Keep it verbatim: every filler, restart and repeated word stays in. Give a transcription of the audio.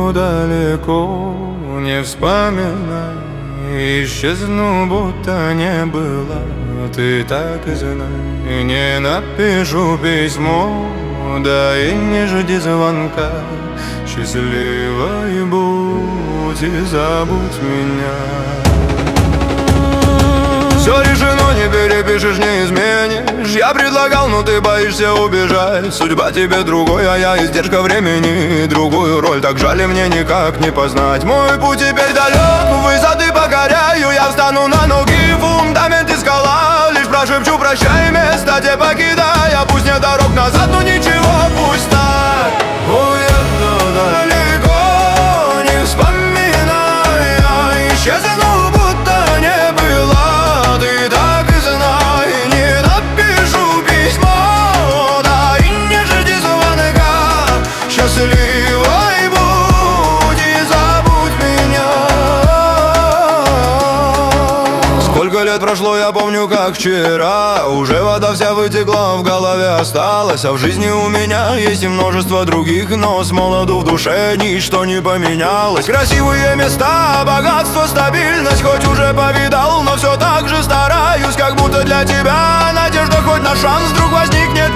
буду далеко, не вспоминай. Исчезну, будто не было. Ты так и знай. Не напишу письмо, да и не жди звонка. Счастливой будь и забудь меня. Все решено, не перепишешь, не изменишь. Я предлагал, но ты боишься убежать. Судьба тебе другой, а я издержка времени. Другую роль, так жаль, мне никак не познать. Мой путь теперь далек, высоты покоряю. Я встану на ноги, фундамент и скала. Лишь прошепчу прощай, место те покидая. Пусть нет дорог назад, но ничего, пусть так. Уеду далеко, не вспоминая. Исчезну, будто не было. Ты так и знай, не напишу письмо, да и не жди звонка. Счастливой будь и забудь меня. Сколько лет прошло, я помню как вчера. Уже вода вся вытекла, в голове осталась. А в жизни у меня есть и множество других. Но с молоду в душе ничто не поменялось. Красивые места, богатство, стабильность. Хоть уже повидал, но все так же стараюсь. Как будто для тебя надежда хоть на шанс вдруг возникнет.